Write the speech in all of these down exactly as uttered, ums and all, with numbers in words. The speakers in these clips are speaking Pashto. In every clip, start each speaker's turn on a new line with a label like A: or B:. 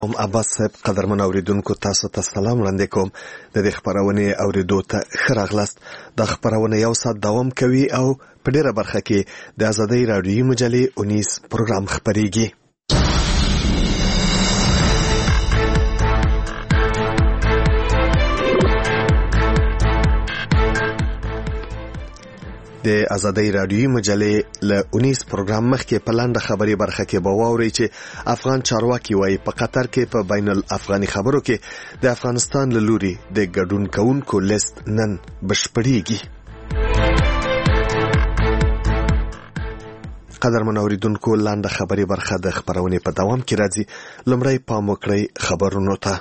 A: ام عباس صاحب قدرمن اوریدونکو تاسو ته سلام وړاندې کوم. د دې خبرونه اوریدو ته ښه راغلاست. د خبرونه یو ساعت دوام کوي او په ډیره برخه کې د آزادۍ رادیوي مجلې اونیس پروګرام خبريږي. د آزادۍ رادیوي مجلې له اونیس پروګرام مخکې په لاندې خبري برخه کې به واوري چې افغان چارواکي وايي په قطر کې په بین الافغاني خبرو کې د افغانستان له لوري د ګډون کوونکو لیست نن بشپړیږي. قدرمن اوریدونکو لاندې خبري برخه د خبرونه په دوام کې راځي. لومړی پام وکړئ خبرونو ته.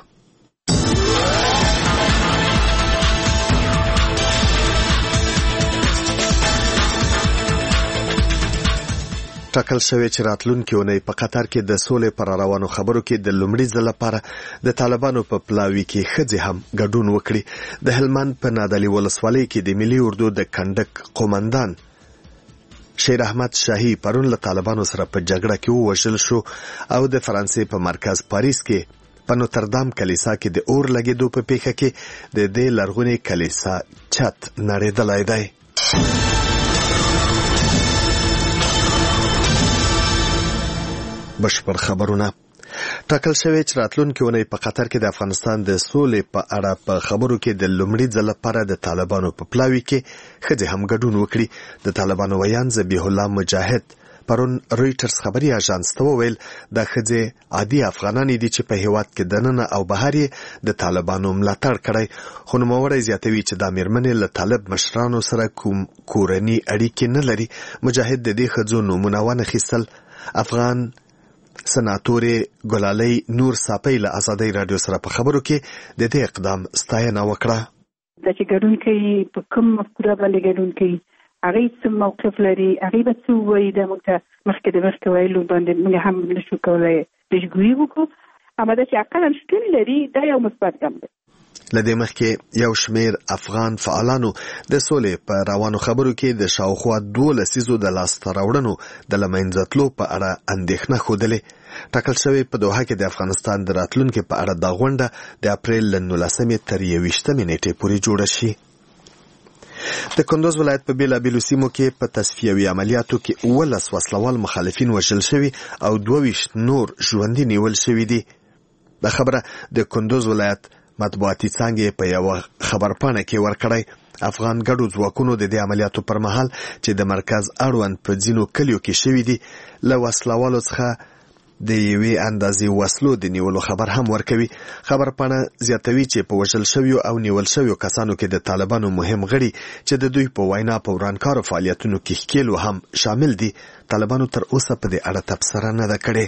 A: ټاکل شوی چې راتلونکي اونۍ په قطر کې د سولې پر روانو خبرو کې د لومړي ځل لپاره د طالبانو په پلاوي کې ښځې هم ګډون وکړي. د هلمند په نادعلي ولسوالۍ کې د ملي اردو د کندک قومندان شیر احمد شاهي پرون له طالبانو سره په جګړه کې ووژل شو او د فرانسې په مرکز پاریس کې په نوتردام کلیسا کې د اور لګېدو په پیښه کې د دې لرغونې کلیسا چت نړېدلی دی. بشپړ خبرونه. ټاکل شوی چې راتلونکي اونۍ په قطر کې د افغانستان د سولې په اړه په خبرو کې د لومړي ځل لپاره د طالبانو په پلاوي کې ښځې هم ګډون وکړي. د طالبانو ویان ذبیح الله مجاهد پرون رويټرز خبري اژانس ته وویل د ښځې عادي افغانان دي چې په هیواد کې دننه او بهر د طالبانو ملاتړ کړي. خو نوموړی زیاتوي چې د میرمنې له طالب مشرانو سره کوم کورني اړیکې نه لري. مجاهد د دې ښځو نومونه ونخیستل. افغان سناتورې ګلالۍ نور صاپۍ له آزادۍ رادیو سره په خبرو کې د دې اقدام ستاینه وکړه.
B: د چې ګډون کوي په کوم مفکوره باندې ګډون کوي هغه څه موقف لري هغه به څه وایي د موږ مخکې د مخکې ویلو باندې موږ هم نشو کولای پیشګویي وکړو. اما د چې عقل شتون لري دا یو مثبت ګام دی.
A: لدې مخکې یو شمیر افغان فعالانو د سولې په روانو خبرو کې د شاوخوا دوه لسیزو د لاسته راوړنو د لمنځه تلو په اړه اندېښنه ښودلې. ټاکل شوی په دوحه کې د افغانستان د راتلونکي په اړه دا غونډه د اپریل له نولسمې تر یوویشتمې نیټې پورې جوړه شي. د کندوز ولایت په بیلابیلو سیمو کې په تصفیوي عملیاتو کې اوولس وسلوال مخالفین وژل شوي او دوه ویشت نور ژوندي نیول شوي دي. دا خبره د کندوز ولایت مطبوعاتي څانګې په یو خبرپاڼه کې ورکړی. افغان ګډو ځواکونو د دې عملیاتو پر مهال چې د مرکز اړوند په ځینو کلیو کې شوي دي له وسلوالو څخه د یوې اندازې وسلو د نیولو خبر هم ورکوي. خبرپاڼه زیاتوي چې په وژل شویو او نیول شویو کسانو کې د طالبانو مهم غړي چې د دوی په وینا په ورانکارو فعالیتونو کې ښکېلو هم شامل دي. طالبانو تر اوسه په دې اړه تبصره نه ده کړې.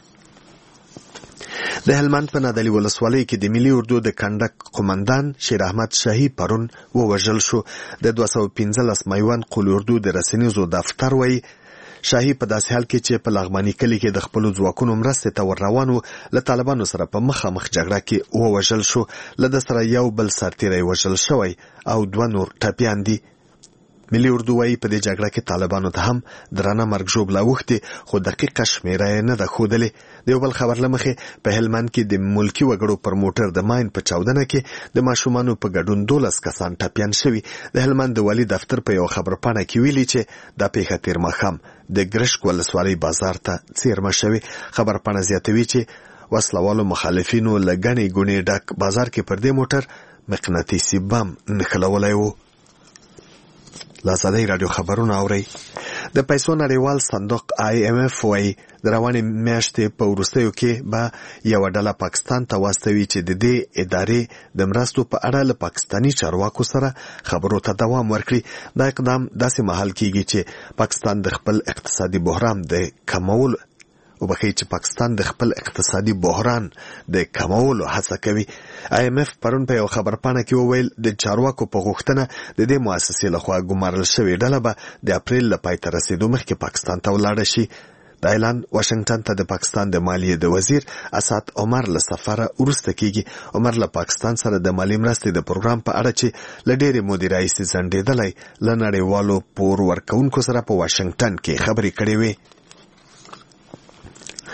A: د هلمند په نادعلي ولسوالۍ کې د ملي اردو د کندک قومندان شیر احمد شاهي پرون ووژل شو. د دوه سوه پنځلس میوند قول اردو د رسنیزو دفتر وایي شاهي په داسې حال کې چې په لغماني کلي کې د خپلو ځواکونو مرستې ته ور روان و له طالبانو سره په مخامخ جګړه کې ووژل شو. له ده سره یو بل سرتیری وژل شوی او دوه نور ټپیان دي. ملي اردو وايي په دې جګړه کې طالبانو ته هم درانه مرګ ژوبله اوښتې خو دقیقه شمېره یې نه ده ښودلې. د یو بل خبر له مخې په هلمند کې د ملکي وګړو پر موټر د ماین په چاودنه کې د ماشومانو په ګډون دولس کسان ټپیان شوي. د هلمند د والي دفتر په یو خبرپاڼه کې ویلي چې دا پیښه تېر ماښام د ګرشک ولسوالۍ بازار ته څیرمه شوې. خبرپاڼه زیاتوي چې وسلوالو مخالفینو له ګڼې ګوڼې ډک بازار کې پر دې موټر مقناطیسي بم نښلولی و. آزادۍ رادیو خبرونه اورئ. د پیسو نړیوال صندوق آی ایم اف وايي د روانې میاشتې په وروستیو کې به یوه ډله پاکستان ته واستوي چې د دې ادارې د مرستو په اړه له پاکستاني چارواکو سره خبرو ته دوام ورکړي. دا اقدام داسې مهال کیږي چې پاکستان د خپل اقتصادي بحران د کمولو وبخښئ چې پاکستان د خپل اقتصادي بحران د کمولو هڅه کوي. آی ایم اف پرون په یو خبرپاڼه کې وویل د چارواکو په غوښتنه د دې مؤسسې لخوا ګمارل شوې ډله به د اپریل له پای ته رسېدو مخکې پاکستان ته ولاړه شي. دا اعلان واشنگټن ته د پاکستان د مالیې د وزیر اسد عمر له سفره وروسته کیږي. عمر له پاکستان سره د مالی مرستې د پروګرام په اړه چې له ډېرې مودې راهیسې ځنډېدلی له نړیوالو پور ورکوونکو سره په واشنگټن کې خبرې کړې وې.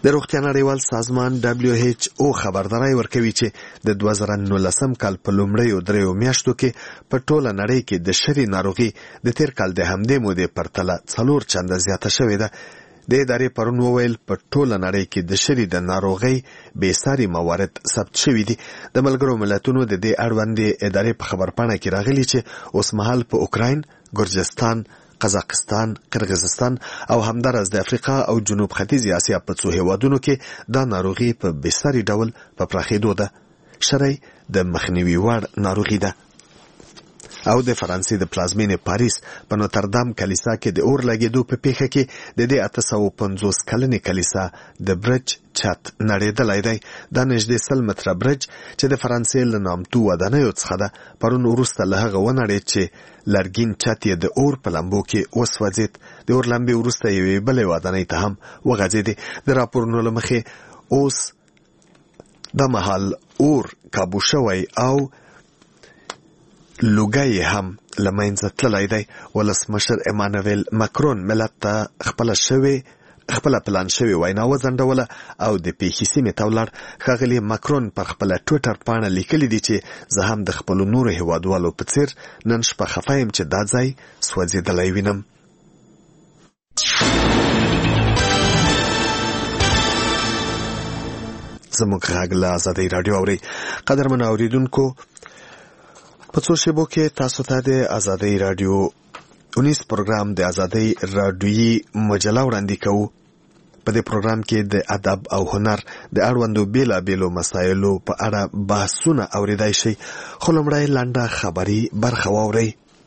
A: د روغتیا نړیوال سازمان دبليو ایچ او خبرداري ورکوي چې د دوه زره نولسم کال په لومړیو دریو میاشتو کې په ټوله نړۍ کې د شری ناروغي د تیر کال د همدې مودې پرتله څلور چنده زیاته شوې ده. د ادارې پرون وویل په ټوله نړۍ کې د شری د ناروغۍ بېساري موارد ثبت شوي دي. د ملګرو ملتونو د دې اړوند ادارې په خبرپاڼه کې راغلي چې اوس مهال په اوکراین، ګرجستان، قزاقستان، قرغیزستان او همدارس د افریقا او جنوب ختیځ اسیا په څو هیوادونو کې دا ناروغي په بېساري ډول په پراخېدو ده. شری د مخنیوي وړ ناروغي ده. او د فرانسې د پلازمینې پاریس په نوتردام کلیسا کې د اور لګېدو په پیښه کې د دې اته سوه پنځوس کلنې کلیسا د برج چت نړېدلی دی. دا نږدې سل متره برج چې د فرانسې له نامتو ودانیو څخه ده پرون وروسته له هغه ونړېد چې لرګین چت یې د اور په لمبو کې وسوځېد. د اور لمبې وروسته یوې بلې ودانۍ ته هم وغځېدې. د راپورونو له مخې اوس د مهال اور کابو شوی او لوګي هم لمنځه تللی دی. ولسمشر ایمانویل ماکرون ملت ته خپله شوې خپله پلان شوې وینا وځنډوله او د پیښې سیمې ته ولاړ. ښاغلي ماکرون پر خپله ټویټر پاڼه لیکلي دي چې زه هم د خپلو نورو هیوادوالو په څیر نن شپه خفه یم چې دا ځای سوځېدلی وینم. زموږ غږ له ازادۍ راډیو اورئ. قدرمنو اورېدونکو، په څو شیبو کې تاسو ته د ازادۍ راډیو اونیس پروګرام د ازادۍ راډیویي مجله وړاندې کوو. په دې پروګرام کې د ادب او هنر د اړوندو بیلابیلو مسایلو په اړه بحثونه اورېدای شئ. خو لومړی لنډه خبري برخه واورئ.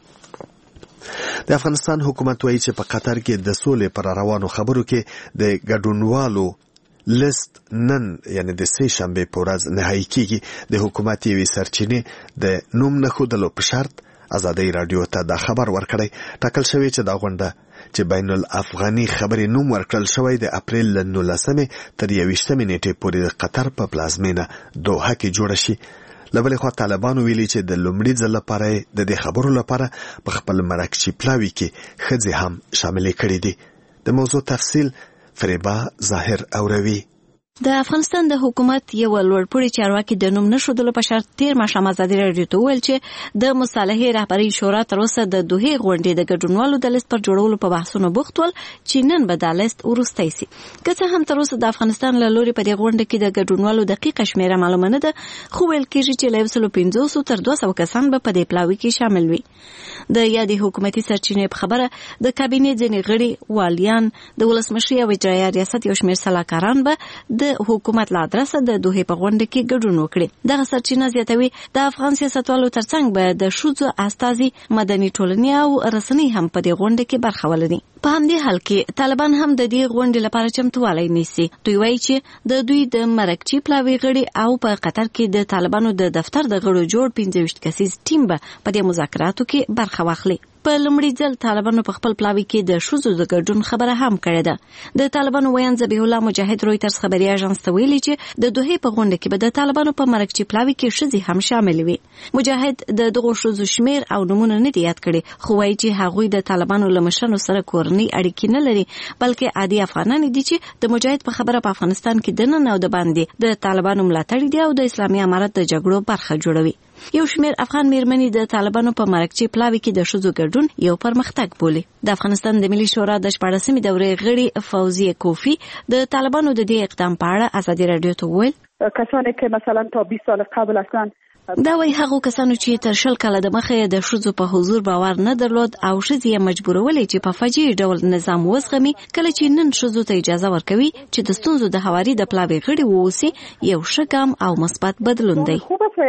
A: د افغانستان حکومت وایي چې په قطر کې د سولې پر روانو خبرو کې د ګډونوالو لیست نن یعنی د سه شنبه په ورځ نهایی کیږي. د حکومت یوې سرچینې د نوم نه ښودلو په شرط ازادۍ راډیو ته دا خبر ورکړی. ټاکل شوی چې دا غونډه چې بین الافغاني خبرې نوم ورکړل شوی د اپریل له نولسمې تر یویشتمې نیټې پورې د قطر په پلازمینه دوحه کې جوړه شي. له بلې خوا طالبانو ویلي چې د لومړي ځل لپاره د دې خبرو لپاره په خپل مرکچي پلاوي کې ښځې هم شاملې کړي دي. د موضوع تفصیل فریبا ظاهر اوروي.
C: د افغانستان د حکومت یو لوړپوړي چارواکي د نوم نشودلو په شرط تیر ماښام ازادي راډیو ته وویل چې د مصالحې رهبري شورا تر اوسه د دوحې غونډې د ګډونوالو د لیست پر جوړولو په بحثونو بوخت ول چې نن به دا لیست وروستی سي. که څه هم تر اوسه د افغانستان له لوري په دې غونډه کې د ګډونوالو دقیقه شمیره معلومه نه ده، خو ویل کېږي چې له یو سلو پنځوسو تر دوه سوه کسان به په دې پلاوي کې شامل وي. د یادې حکومتي سرچینې په خبره د کابینې ځینې غړي، والیان، د ولسمشرۍ او اجرایه ریاست یو شمېر سلاکاران به د حکومت له ادرسه د دوحې په غونډه کې ګډون وکړي. دغه سرچینه زیاتوي د افغان سیاستوالو ترڅنګ به د ښځو استازي، مدني ټولنې او رسنۍ هم په دې غونډه کې برخه ولري. په همدې حال کې طالبان هم د دې غونډې لپاره چمتووالی نیسي. دوی وایي چې د دوی د مرکچي پلاوي غړي او په قطر کې د طالبانو د دفتر د غړو جوړ پنځه ویشت کسیز ټیم به په دې مذاکراتو کې برخه واخلي. په لومړي ځل طالبانو په خپل پلاوي کې د ښځو د ګډون خبره هم کړې ده. د طالبانو ویان ذبیح الله مجاهد رویترز خبري اژانس ته ویلي چې د دوحې په غونډه کې به د طالبانو په مرکچي پلاوي کې ښځې هم شامل وي. مجاهد د دغو ښځو شمیر او نومونه نه دي یاد کړي، خو وایي چې هغوی د طالبانو له مشرانو سره کورنۍ اړیکې نه لري، بلکې عادي افغانان دي چې د مجاهد په خبره په افغانستان کې د نن او د باندې د طالبانو ملاتړ دي او د اسلامي امارت د جګړو برخه جوړوي. یو شمیر افغان میرمنې د طالبانو په مرکچي پلاوي کې د ښځو ګډون یو پرمختګ بولي. د افغانستان د ملي شورا د شپاړسمې دورې غړي فوزیه کوفی د طالبانو د دې اقدام په اړه ازادي راډیو ته وویل
B: کسانی که مثلا تا بیست سال قبل هستند
C: دا وایي هغو کسانو چې تر شل کاله د مخه د ښځو په حضور باور نه درلود او ښځې یې مجبورولې چې په فجیع ډول نظام وزغمي، کله چې نن ښځو ته اجازه ورکوي چې د ستونزو د هواري د پلاوي غړي واوسي، یو ښه ګام او مثبت بدلون دی.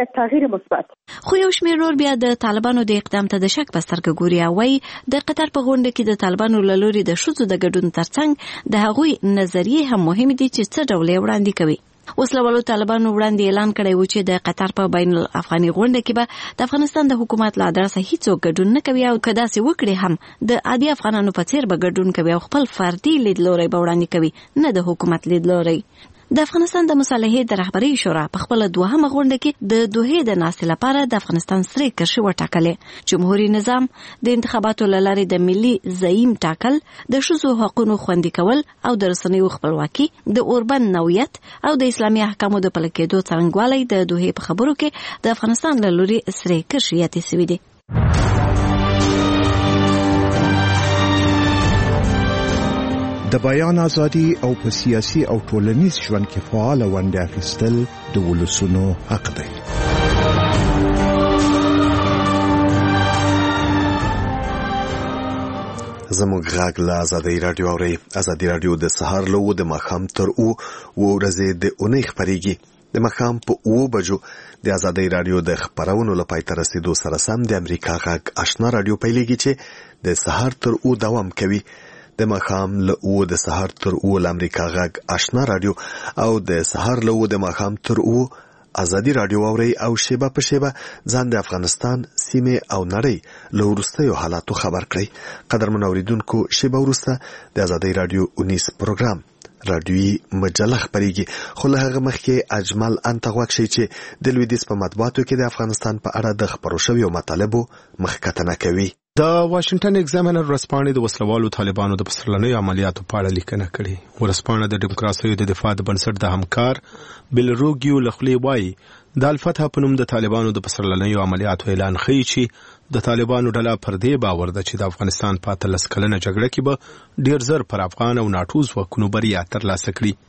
C: خو یو شمېر نور بیا د طالبانو د اقدام ته د شک په سترګه ګوري او وایي د قطر په غونډه کې د طالبانو له لوري د ښځو د ګډون ترڅنګ د هغوی نظریې هم مهمې دي چې څه ډول یې وړاندې کوي. وسلوالو طالبانو وړاندې اعلان کړی و چې د قطر په بین الافغاني غونډه کې به د افغانستان د حکومت له ادرسه هیڅوک ګډون نه کوي او که داسې وکړي هم د عادي افغانانو په څیر به ګډون کوي او خپل فردي لیدلوری به وړاندې کوي، نه د حکومت لیدلوری. د افغانستان د مصالحې د رهبرۍ شورا په خپل دوهمه غونډه کې د دوحې د ناستې لپاره د افغانستان سرې کرښې وټاکلې. جمهوریت نظام د انتخاباتو له لارې د ملي زعیم ټاکل، د ښځو حقوقو خوندي کول او د رسنیو خپلواکي، د اوربند نوعیت او د اسلامي احکامو د پلي کېدو څرنګوالی د دوحې په خبرو کې د افغانستان له لوري سرې کرښې یادې شوې دي.
D: د بیان ازادي او په سیاسي او ټولنیز ژوند کې فعال ونډه اخیستل د ولسونو حق دی.
A: زموږ غږ له ازادي رادیو اوري. ازادي رادیو د سهار له د ماښام تر او ورځې د اونۍ خبريږي. د ماښام په اوه بجو د ازادي رادیو د خبرونو لپاره تر رسیدو سره سم د امریکا غږ آشنا رادیو پیلېږي چې د سهار تر او دوام کوي. د ماښام له او د سهار تر او د امریکا غږ آشنا رادیو او د سهار له او د ماښام تر او ازادي رادیو اوري او شیبه په شیبه ځان د افغانستان سیمه او نړۍ له وروستیو حالاتو خبر کړي. قدرمن اوریدونکو، شیبه وروسته د ازادي رادیو اونیس پروګرام رادیوي مجله خبريږي، خو له هغه مخکې اجمل انتغوک شي چې د لویدیس په مطبوعاتو کې د افغانستان په اړه د خبرو شویو مطالبو مخکتنه کوي.
E: د واشنگټن ایگزامینر ورځپاڼې د وسلوالو طالبانو د پسرلنیو عملیاتو په اړه لیکنه کړې. ورځپاڼه د ډیموکراسۍ د دفاع د بنسټ د همکار بلروګیو لخلی وایي د الفتح په نوم د طالبانو د پسرلنیو عملیاتو اعلان ښیي چې د طالبانو ډله پر دې باور ده چې د افغانستان په اتلس کلنه جګړه کې به ډیر زر پر افغان او ناټو ځواکونو بریا ترلاسه کړي.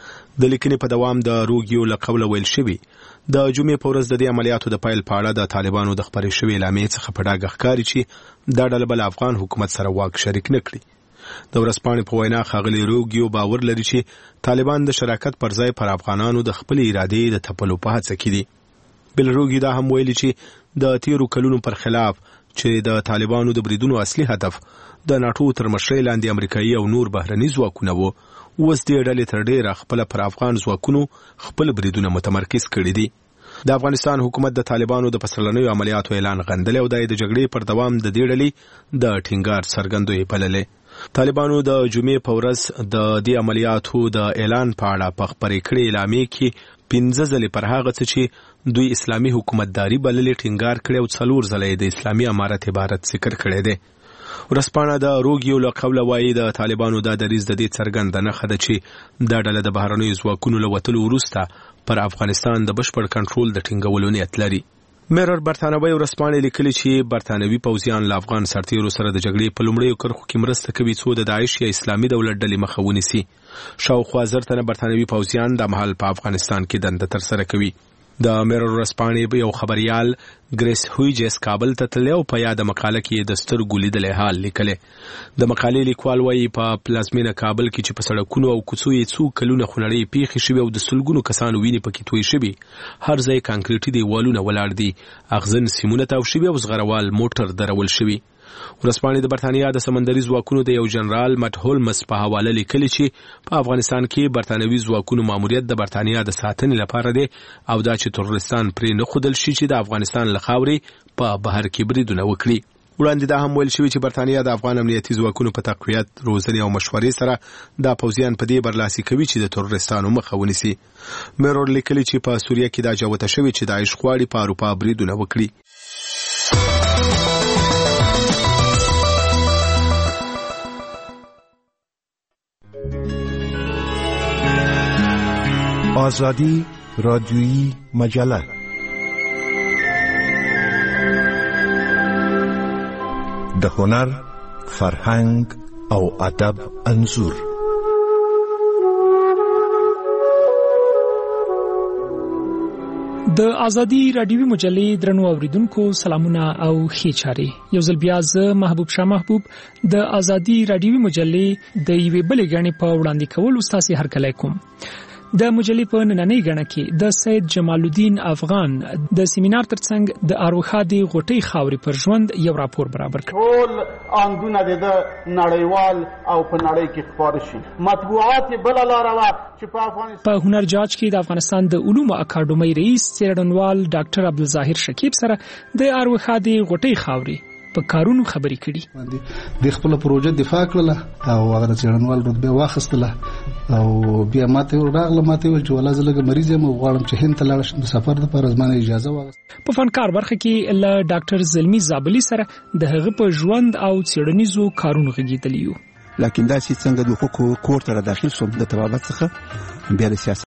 E: د لیکنې په دوام د روګیو له قوله ویل شوي د جمعې په ورځ د دې عملیاتو د پیل په اړه د طالبانو د خپرې شوې اعلامیې څخه په ډاګه ښکاري چې دا ډله به له افغان حکومت سره واک شریک نه کړي. د ورځپاڼې په وینا ښاغلی روګیو باور لري چې طالبان د شراکت پر ځای پر افغانانو د خپلې ارادې د تپلو په هڅه کې دي. بلروګي دا هم ویلي چې د تیرو کلونو پر خلاف چې د طالبانو د بریدونو اصلي هدف د ناټو تر مشرۍ لاندې امریکایي او نور بهرني ځواکونه وو، اوس دې ډلې تر ډېره خپله پر افغان ځواکونو خپل بریدونه متمرکز کړي دي. د افغانستان حکومت د طالبانو د پسرلنیو عملیاتو اعلان غندلی او د جګړې پر دوام د دې ډلې د ټینګار څرګندوي بللې. طالبانو د جمعې په ورځ د دې عملیاتو د اعلان په اړه په خپرې کړې اعلامیې کې پنځه ځلې پر هغه څه چې دوی اسلامي حکومتداري بللې ټینګار کړی او څلور ځله د اسلامي امارت عبارت ذکر کړی دی. ورځپاڼه د روګیو له قوله وایي د طالبانو دا دریځ د دې څرګنده نښه ده چې دا ډله د بهرنیو ځواکونو له وتلو وروسته پر افغانستان د بشپړ کنټرول د ټینګولو نیت لري. میرر برتانوي ورځپاڼې لیکلي چې برتانوي پوځیان له افغان سرتیرو سره د جګړې په لومړیو کرښو کې مرسته کوي څو د داعش یا اسلامي دولت ډلې مخه ونیسي. شاوخوا زر تنه برتانوي پوځیان د مهال په افغانستان کې دنده ترسره کوي. د میرر ورځپاڼې یو خبريال ګریس هویجس کابل ته تللی او په یاده مقاله کې د سترګو لیدلی حال لیکلی. د مقالې لیکوال وایي په پلازمینه کابل کې چې په سړکونو او کوڅو یې څو کلونه خونړۍ پیښې شوي او د سلګونو کسانو وینې پکې توی شوي، هر ځای کانکریټي دیوالونه ولاړ دي، اغزن سیمونه تاو شوي او زغروال موټر درول شوي. ورځپاڼې د برتانیا د سمندري ځواکونو د یو جنرال مټ هولمز په حواله لیکلي چې په افغانستان کې برتانوي ځواکونو ماموریت د برتانیا د ساتنې لپاره دی او دا چې ترورستان پرې نه ښودل شي چې د افغانستان له خاورې په بهر کې بریدونه وکړي. وړاندې دا هم ویل شوي چې برتانیا د افغان امنیتي ځواکونو په تقویت، روزنې او مشورې سره دا پوځیان په دې برلاسي کوي چې د ترورستانو مخه ونیسي. میرور لیکلي چې په سوریه کې دا جوته شوي چې داعش غواړي په اروپا بریدونه وکړي.
D: آزادی رادیویی مجله د هنر، فرهنګ او ادب انځور.
F: د ازادي رادیوي مجلې درنو اوریدونکو سلامونه او ښې چارې. یو ځل بیا زه محبوب شاه محبوب د ازادي رادیوي مجلې د یوې بلې غړنې په وړاندې کولو ستاسو هرکلی کوم. د مجلې په نننۍ غړنه کې د سید جمال الدین افغان د سیمینار ترڅنګ د اروخادي غوټۍ خاورې پر ژوند یو راپور برابر کړ.
G: ټول اندونه د نړیوال او په نړۍ کې خپاره شي. مطبوعات بل لاره وا چې په افغانستان
F: په هنر جاج کې د افغانستان د علومو اکاډمۍ رئیس څېړنوال ډاکټر عبدالظاهر شکیب سره د اروخادي غوټۍ خاورې په کارونو خبرې کړي.
H: د خپل پروژه دفاع کړله او هغه څېړنوال رتبه واخیستله او بیا ماته راغله ماته ول چې ولازم لګ مریض یم او غواړم چې هند ته لاړ شم د سفر لپاره زمانه اجازه واغسته.
F: په فنکار برخه کې له ډاکټر زلمی زابلی سره د هغه په ژوند او څېړنیزو کارونو غږیدلی یو.
I: لکه دا چې څنګه د حقوقو کور ته داخل شوم د طبابت څخه بیا د سیاست